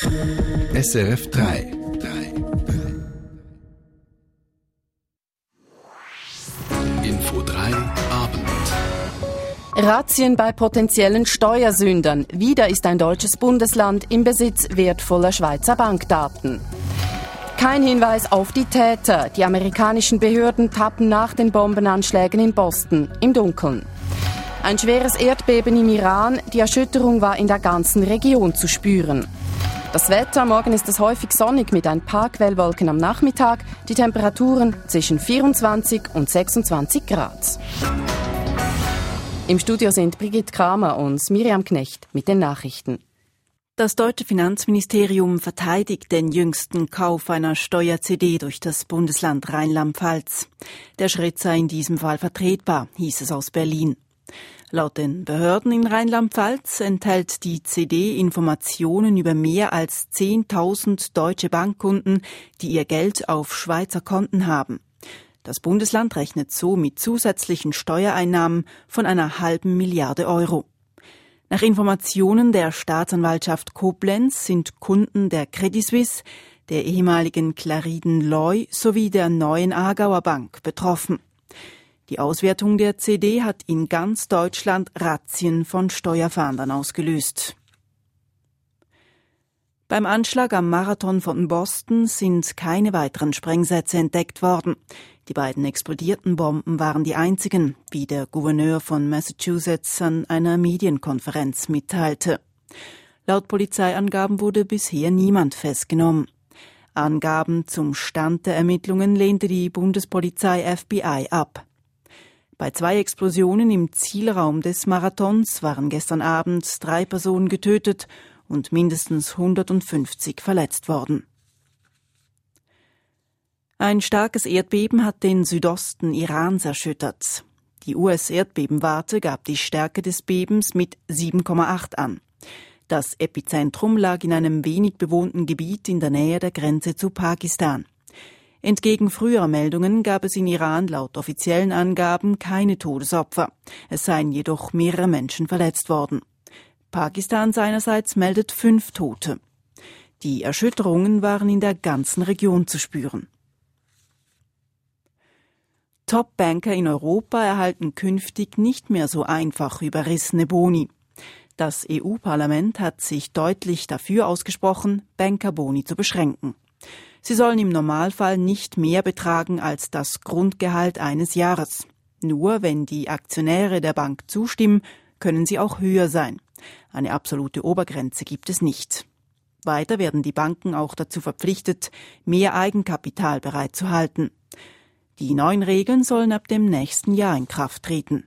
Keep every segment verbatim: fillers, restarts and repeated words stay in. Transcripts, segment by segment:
S R F drei. Info drei Abend. Razzien bei potenziellen Steuersündern. Wieder ist ein deutsches Bundesland im Besitz wertvoller Schweizer Bankdaten. Kein Hinweis auf die Täter. Die amerikanischen Behörden tappen nach den Bombenanschlägen in Boston im Dunkeln. Ein schweres Erdbeben im Iran. Die Erschütterung war in der ganzen Region zu spüren. Das Wetter, morgen ist es häufig sonnig mit ein paar Quellwolken am Nachmittag. Die Temperaturen zwischen vierundzwanzig und sechsundzwanzig Grad. Im Studio sind Brigitte Kramer und Miriam Knecht mit den Nachrichten. Das deutsche Finanzministerium verteidigt den jüngsten Kauf einer Steuer-C D durch das Bundesland Rheinland-Pfalz. Der Schritt sei in diesem Fall vertretbar, hieß es aus Berlin. Laut den Behörden in Rheinland-Pfalz enthält die C D Informationen über mehr als zehntausend deutsche Bankkunden, die ihr Geld auf Schweizer Konten haben. Das Bundesland rechnet so mit zusätzlichen Steuereinnahmen von einer halben Milliarde Euro. Nach Informationen der Staatsanwaltschaft Koblenz sind Kunden der Credit Suisse, der ehemaligen Clariden Loy sowie der Neuen Aargauer Bank betroffen. Die Auswertung der C D hat in ganz Deutschland Razzien von Steuerfahndern ausgelöst. Beim Anschlag am Marathon von Boston sind keine weiteren Sprengsätze entdeckt worden. Die beiden explodierten Bomben waren die einzigen, wie der Gouverneur von Massachusetts an einer Medienkonferenz mitteilte. Laut Polizeiangaben wurde bisher niemand festgenommen. Angaben zum Stand der Ermittlungen lehnte die Bundespolizei F B I ab. Bei zwei Explosionen im Zielraum des Marathons waren gestern Abend drei Personen getötet und mindestens hundertfünfzig verletzt worden. Ein starkes Erdbeben hat den Südosten Irans erschüttert. Die U S-Erdbebenwarte gab die Stärke des Bebens mit sieben Komma acht an. Das Epizentrum lag in einem wenig bewohnten Gebiet in der Nähe der Grenze zu Pakistan. Entgegen früherer Meldungen gab es in Iran laut offiziellen Angaben keine Todesopfer. Es seien jedoch mehrere Menschen verletzt worden. Pakistan seinerseits meldet fünf Tote. Die Erschütterungen waren in der ganzen Region zu spüren. Top-Banker in Europa erhalten künftig nicht mehr so einfach überrissene Boni. Das E U-Parlament hat sich deutlich dafür ausgesprochen, Bankerboni zu beschränken. Sie sollen im Normalfall nicht mehr betragen als das Grundgehalt eines Jahres. Nur wenn die Aktionäre der Bank zustimmen, können sie auch höher sein. Eine absolute Obergrenze gibt es nicht. Weiter werden die Banken auch dazu verpflichtet, mehr Eigenkapital bereitzuhalten. Die neuen Regeln sollen ab dem nächsten Jahr in Kraft treten.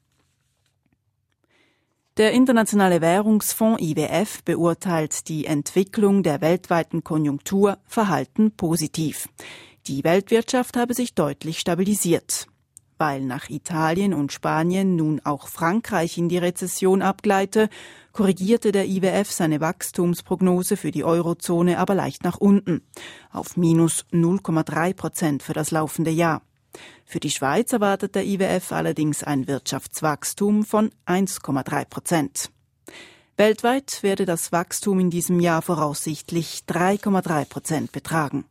Der Internationale Währungsfonds I W F beurteilt die Entwicklung der weltweiten Konjunktur verhalten positiv. Die Weltwirtschaft habe sich deutlich stabilisiert. Weil nach Italien und Spanien nun auch Frankreich in die Rezession abgleite, korrigierte der I W F seine Wachstumsprognose für die Eurozone aber leicht nach unten, auf minus null Komma drei Prozent für das laufende Jahr. Für die Schweiz erwartet der I W F allerdings ein Wirtschaftswachstum von eins Komma drei Prozent. Weltweit werde das Wachstum in diesem Jahr voraussichtlich drei Komma drei Prozent betragen.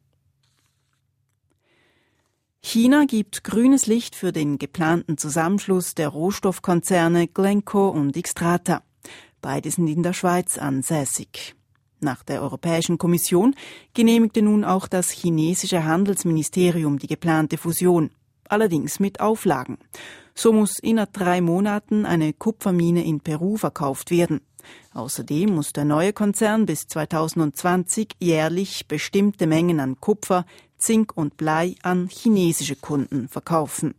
China gibt grünes Licht für den geplanten Zusammenschluss der Rohstoffkonzerne Glencore und Xstrata. Beide sind in der Schweiz ansässig. Nach der Europäischen Kommission genehmigte nun auch das chinesische Handelsministerium die geplante Fusion, allerdings mit Auflagen. So muss innerhalb drei Monaten eine Kupfermine in Peru verkauft werden. Außerdem muss der neue Konzern bis zweitausendzwanzig jährlich bestimmte Mengen an Kupfer, Zink und Blei an chinesische Kunden verkaufen.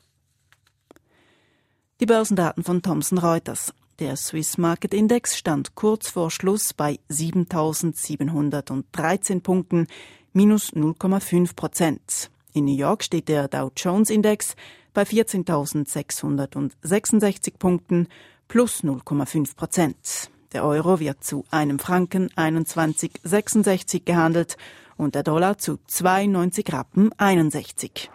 Die Börsendaten von Thomson Reuters. Der Swiss Market Index stand kurz vor Schluss bei siebentausendsiebenhundertdreizehn Punkten, minus null Komma fünf Prozent. In New York steht der Dow Jones Index bei vierzehntausendsechshundertsechsundsechzig Punkten, plus null Komma fünf Prozent. Der Euro wird zu einem Franken einundzwanzig Komma sechsundsechzig gehandelt und der Dollar zu zweiundneunzig Rappen einundsechzig.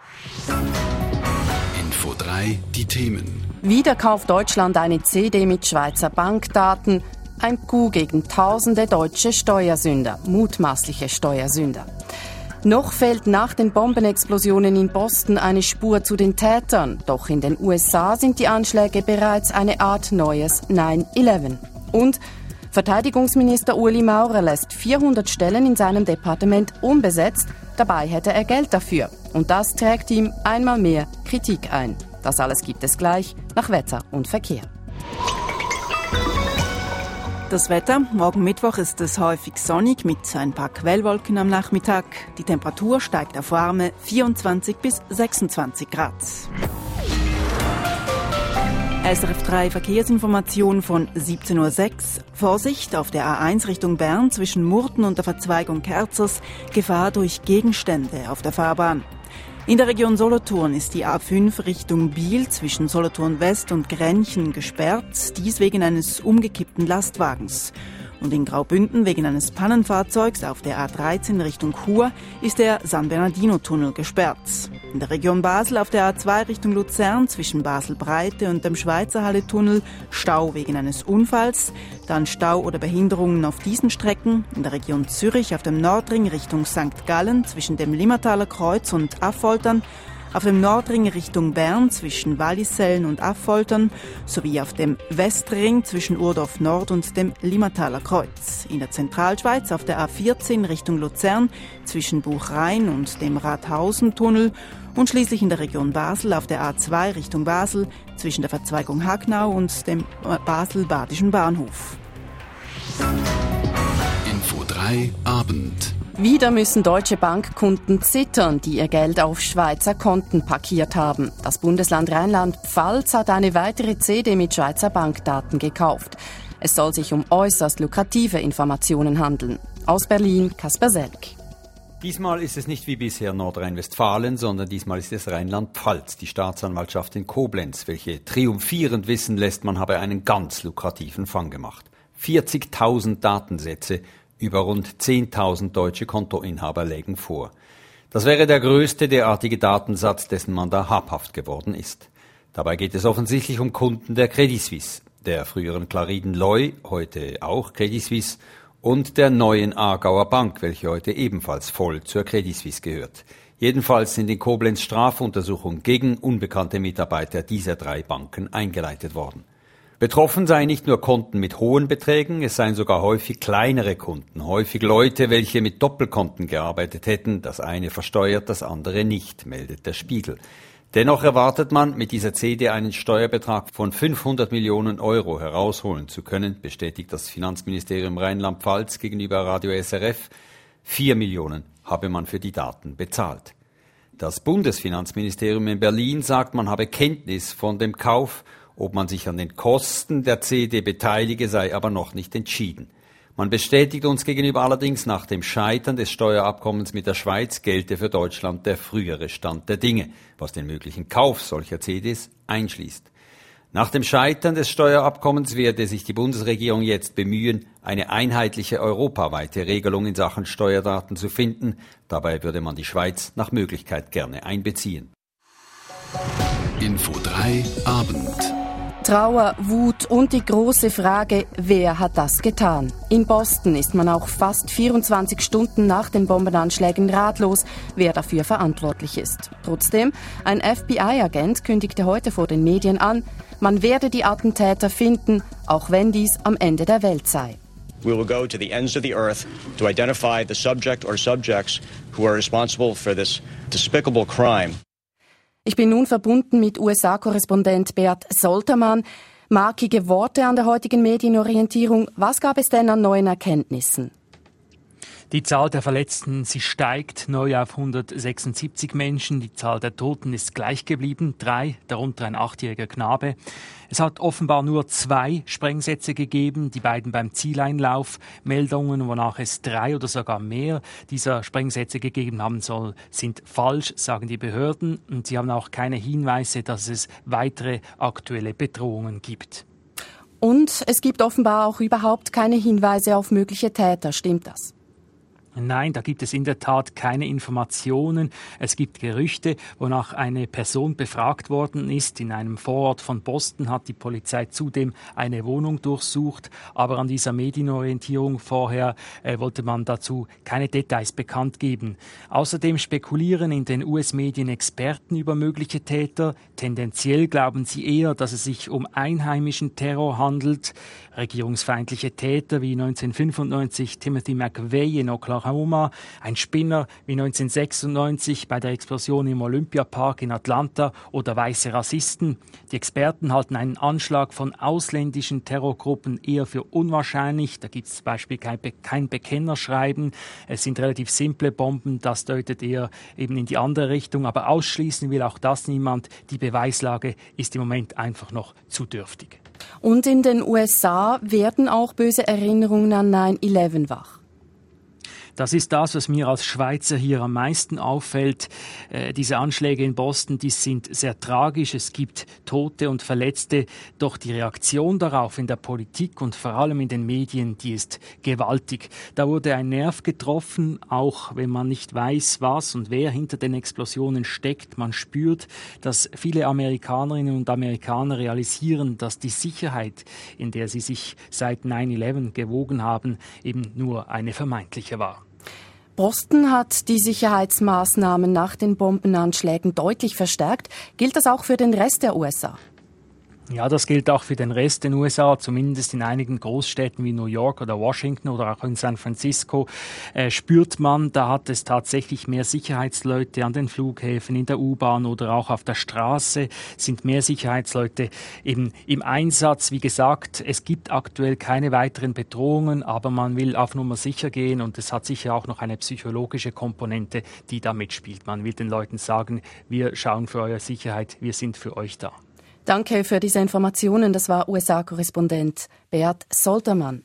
Info drei, die Themen. Wieder kauft Deutschland eine C D mit Schweizer Bankdaten. Ein Coup gegen tausende deutsche Steuersünder, mutmaßliche Steuersünder. Noch fehlt nach den Bombenexplosionen in Boston eine Spur zu den Tätern. Doch in den U S A sind die Anschläge bereits eine Art neues nine eleven. Und Verteidigungsminister Ueli Maurer lässt vierhundert Stellen in seinem Departement unbesetzt. Dabei hätte er Geld dafür. Und das trägt ihm einmal mehr Kritik ein. Das alles gibt es gleich nach Wetter und Verkehr. Das Wetter. Morgen Mittwoch ist es häufig sonnig mit ein paar Quellwolken am Nachmittag. Die Temperatur steigt auf warme vierundzwanzig bis sechsundzwanzig Grad. S R F drei Verkehrsinformation von siebzehn Uhr sechs. Vorsicht auf der A eins Richtung Bern zwischen Murten und der Verzweigung Kerzers. Gefahr durch Gegenstände auf der Fahrbahn. In der Region Solothurn ist die A fünf Richtung Biel zwischen Solothurn West und Grenchen gesperrt, dies wegen eines umgekippten Lastwagens. Und in Graubünden wegen eines Pannenfahrzeugs auf der A dreizehn Richtung Chur ist der San Bernardino-Tunnel gesperrt. In der Region Basel auf der A zwei Richtung Luzern zwischen Basel-Breite und dem Schweizerhalle-Tunnel Stau wegen eines Unfalls, dann Stau oder Behinderungen auf diesen Strecken. In der Region Zürich auf dem Nordring Richtung Sankt Gallen zwischen dem Limmertaler Kreuz und Affoltern, auf dem Nordring Richtung Bern zwischen Wallisellen und Affoltern sowie auf dem Westring zwischen Urdorf Nord und dem Limmertaler Kreuz. In der Zentralschweiz auf der A vierzehn Richtung Luzern zwischen Buchrhein und dem Rathausentunnel und schließlich in der Region Basel auf der A zwei Richtung Basel zwischen der Verzweigung Hagnau und dem Basel-Badischen Bahnhof. Info drei Abend. Wieder müssen deutsche Bankkunden zittern, die ihr Geld auf Schweizer Konten parkiert haben. Das Bundesland Rheinland-Pfalz hat eine weitere C D mit Schweizer Bankdaten gekauft. Es soll sich um äußerst lukrative Informationen handeln. Aus Berlin, Kasper Selk. Diesmal ist es nicht wie bisher Nordrhein-Westfalen, sondern diesmal ist es Rheinland-Pfalz, die Staatsanwaltschaft in Koblenz, welche triumphierend wissen lässt, man habe einen ganz lukrativen Fang gemacht. vierzigtausend Datensätze über rund zehntausend deutsche Kontoinhaber lägen vor. Das wäre der größte derartige Datensatz, dessen man da habhaft geworden ist. Dabei geht es offensichtlich um Kunden der Credit Suisse, der früheren Clariden Loy, heute auch Credit Suisse, und der neuen Aargauer Bank, welche heute ebenfalls voll zur Credit Suisse gehört. Jedenfalls sind in Koblenz Strafuntersuchungen gegen unbekannte Mitarbeiter dieser drei Banken eingeleitet worden. Betroffen seien nicht nur Konten mit hohen Beträgen, es seien sogar häufig kleinere Kunden, häufig Leute, welche mit Doppelkonten gearbeitet hätten, das eine versteuert, das andere nicht, meldet der Spiegel. Dennoch erwartet man, mit dieser C D einen Steuerbetrag von fünfhundert Millionen Euro herausholen zu können, bestätigt das Finanzministerium Rheinland-Pfalz gegenüber Radio S R F. Vier Millionen habe man für die Daten bezahlt. Das Bundesfinanzministerium in Berlin sagt, man habe Kenntnis von dem Kauf. Ob man sich an den Kosten der C D beteilige, sei aber noch nicht entschieden. Man bestätigt uns gegenüber allerdings, nach dem Scheitern des Steuerabkommens mit der Schweiz gelte für Deutschland der frühere Stand der Dinge, was den möglichen Kauf solcher C Ds einschließt. Nach dem Scheitern des Steuerabkommens werde sich die Bundesregierung jetzt bemühen, eine einheitliche europaweite Regelung in Sachen Steuerdaten zu finden. Dabei würde man die Schweiz nach Möglichkeit gerne einbeziehen. Info drei Abend. Trauer, Wut und die große Frage, wer hat das getan? In Boston ist man auch fast vierundzwanzig Stunden nach den Bombenanschlägen ratlos, wer dafür verantwortlich ist. Trotzdem, ein F B I-Agent kündigte heute vor den Medien an, man werde die Attentäter finden, auch wenn dies am Ende der Welt sei. We will go to the ends of the earth to identify the subject or subjects who are responsible for this despicable crime. Ich bin nun verbunden mit U S A-Korrespondent Beat Soltermann. Markige Worte an der heutigen Medienorientierung. Was gab es denn an neuen Erkenntnissen? Die Zahl der Verletzten, sie steigt neu auf hundertsechsundsiebzig Menschen. Die Zahl der Toten ist gleich geblieben, drei, darunter ein achtjähriger Knabe. Es hat offenbar nur zwei Sprengsätze gegeben, die beiden beim Zieleinlauf. Meldungen, wonach es drei oder sogar mehr dieser Sprengsätze gegeben haben soll, sind falsch, sagen die Behörden. Und sie haben auch keine Hinweise, dass es weitere aktuelle Bedrohungen gibt. Und es gibt offenbar auch überhaupt keine Hinweise auf mögliche Täter, stimmt das? Nein, da gibt es in der Tat keine Informationen. Es gibt Gerüchte, wonach eine Person befragt worden ist. In einem Vorort von Boston hat die Polizei zudem eine Wohnung durchsucht. Aber an dieser Medienorientierung vorher äh, wollte man dazu keine Details bekannt geben. Außerdem spekulieren in den U S-Medien Experten über mögliche Täter. Tendenziell glauben sie eher, dass es sich um einheimischen Terror handelt. Regierungsfeindliche Täter wie neunzehnhundertfünfundneunzig Timothy McVeigh in Oklahoma, ein Spinner wie neunzehnhundertsechsundneunzig bei der Explosion im Olympiapark in Atlanta oder weiße Rassisten. Die Experten halten einen Anschlag von ausländischen Terrorgruppen eher für unwahrscheinlich. Da gibt es zum Beispiel kein, Be- kein Bekennerschreiben. Es sind relativ simple Bomben. Das deutet eher eben in die andere Richtung. Aber ausschließen will auch das niemand. Die Beweislage ist im Moment einfach noch zu dürftig. Und in den U S A werden auch böse Erinnerungen an neun elf wach. Das ist das, was mir als Schweizer hier am meisten auffällt. Äh, diese Anschläge in Boston, die sind sehr tragisch. Es gibt Tote und Verletzte. Doch die Reaktion darauf in der Politik und vor allem in den Medien, die ist gewaltig. Da wurde ein Nerv getroffen, auch wenn man nicht weiß, was und wer hinter den Explosionen steckt. Man spürt, dass viele Amerikanerinnen und Amerikaner realisieren, dass die Sicherheit, in der sie sich seit neun elf gewogen haben, eben nur eine vermeintliche war. Boston hat die Sicherheitsmaßnahmen nach den Bombenanschlägen deutlich verstärkt. Gilt das auch für den Rest der U S A? Ja, das gilt auch für den Rest der U S A, zumindest in einigen Großstädten wie New York oder Washington oder auch in San Francisco äh, spürt man, da hat es tatsächlich mehr Sicherheitsleute an den Flughäfen, in der U-Bahn oder auch auf der Straße sind mehr Sicherheitsleute eben im Einsatz. Wie gesagt, es gibt aktuell keine weiteren Bedrohungen, aber man will auf Nummer sicher gehen und es hat sicher auch noch eine psychologische Komponente, die da mitspielt. Man will den Leuten sagen, wir schauen für eure Sicherheit, wir sind für euch da. Danke für diese Informationen. Das war U S A-Korrespondent Beat Soltermann.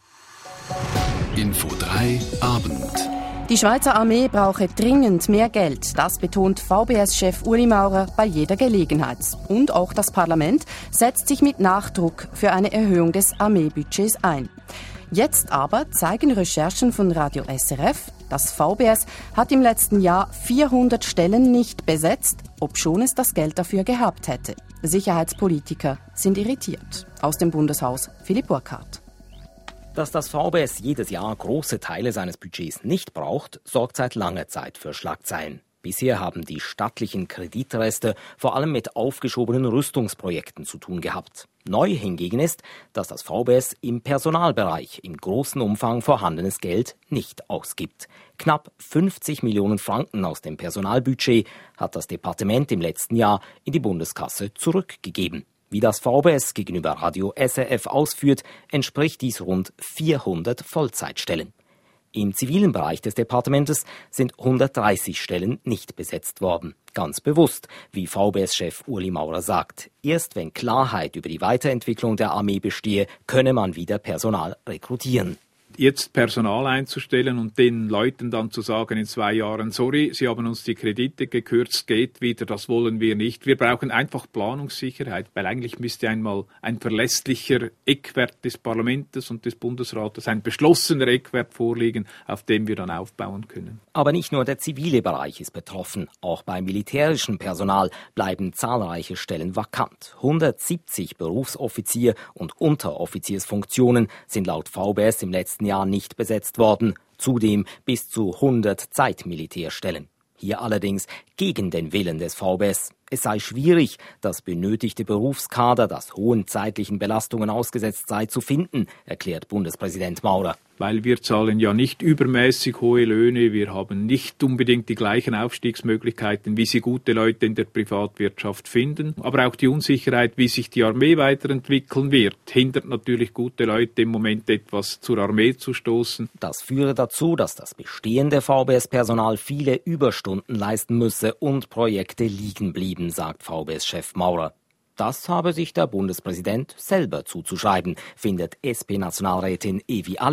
Info drei Abend. Die Schweizer Armee brauche dringend mehr Geld. Das betont V B S-Chef Ueli Maurer bei jeder Gelegenheit. Und auch das Parlament setzt sich mit Nachdruck für eine Erhöhung des Armeebudgets ein. Jetzt aber zeigen Recherchen von Radio S R F, das V B S hat im letzten Jahr vierhundert Stellen nicht besetzt, obschon es das Geld dafür gehabt hätte. Sicherheitspolitiker sind irritiert. Aus dem Bundeshaus Philipp Burkhardt. Dass das V B S jedes Jahr große Teile seines Budgets nicht braucht, sorgt seit langer Zeit für Schlagzeilen. Bisher haben die stattlichen Kreditreste vor allem mit aufgeschobenen Rüstungsprojekten zu tun gehabt. Neu hingegen ist, dass das V B S im Personalbereich in großem Umfang vorhandenes Geld nicht ausgibt. Knapp fünfzig Millionen Franken aus dem Personalbudget hat das Departement im letzten Jahr in die Bundeskasse zurückgegeben. Wie das V B S gegenüber Radio S R F ausführt, entspricht dies rund vierhundert Vollzeitstellen. Im zivilen Bereich des Departementes sind hundertdreißig Stellen nicht besetzt worden. Ganz bewusst, wie V B S-Chef Ueli Maurer sagt. Erst wenn Klarheit über die Weiterentwicklung der Armee bestehe, könne man wieder Personal rekrutieren. Jetzt Personal einzustellen und den Leuten dann zu sagen in zwei Jahren, sorry, Sie haben uns die Kredite gekürzt, geht wieder, das wollen wir nicht. Wir brauchen einfach Planungssicherheit, weil eigentlich müsste einmal ein verlässlicher Eckwert des Parlaments und des Bundesrates, ein beschlossener Eckwert vorliegen, auf dem wir dann aufbauen können. Aber nicht nur der zivile Bereich ist betroffen. Auch beim militärischen Personal bleiben zahlreiche Stellen vakant. hundertsiebzig Berufsoffizier- und Unteroffiziersfunktionen sind laut V B S im letzten Jahr nicht besetzt worden. Zudem bis zu hundert Zeitmilitärstellen. Hier allerdings gegen den Willen des V B S. Es sei schwierig, das benötigte Berufskader, das hohen zeitlichen Belastungen ausgesetzt sei, zu finden, erklärt Bundespräsident Maurer. Weil wir zahlen ja nicht übermäßig hohe Löhne, wir haben nicht unbedingt die gleichen Aufstiegsmöglichkeiten, wie sie gute Leute in der Privatwirtschaft finden. Aber auch die Unsicherheit, wie sich die Armee weiterentwickeln wird, hindert natürlich gute Leute im Moment etwas zur Armee zu stoßen. Das führe dazu, dass das bestehende V B S-Personal viele Überstunden leisten müsse und Projekte liegen blieben, sagt V B S-Chef Maurer. Das habe sich der Bundespräsident selber zuzuschreiben, findet S P-Nationalrätin Evi Allemann.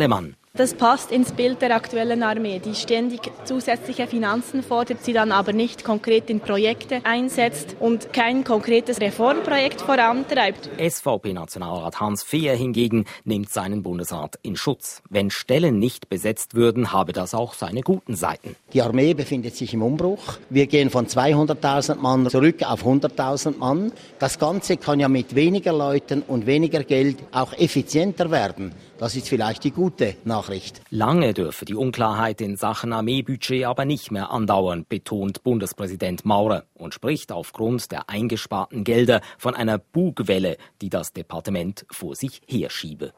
Das passt ins Bild der aktuellen Armee, die ständig zusätzliche Finanzen fordert, sie dann aber nicht konkret in Projekte einsetzt und kein konkretes Reformprojekt vorantreibt. S V P-Nationalrat Hans Fehr hingegen nimmt seinen Bundesrat in Schutz. Wenn Stellen nicht besetzt würden, habe das auch seine guten Seiten. Die Armee befindet sich im Umbruch. Wir gehen von zweihunderttausend Mann zurück auf hunderttausend Mann. Das Ganze kann ja mit weniger Leuten und weniger Geld auch effizienter werden. Das ist vielleicht die gute Nachricht. Lange dürfe die Unklarheit in Sachen Armeebudget aber nicht mehr andauern, betont Bundespräsident Maurer und spricht aufgrund der eingesparten Gelder von einer Bugwelle, die das Departement vor sich herschiebe.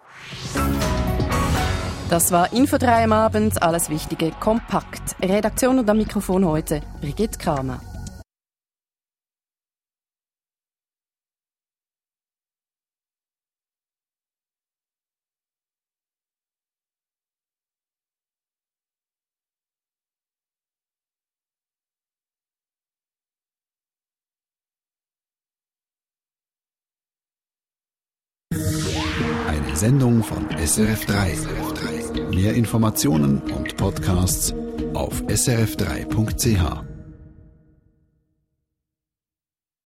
Das war Info drei am Abend, alles Wichtige kompakt. Redaktion und am Mikrofon heute Brigitte Kramer. Eine Sendung von S R F drei. Mehr Informationen und Podcasts auf s r f drei punkt c h.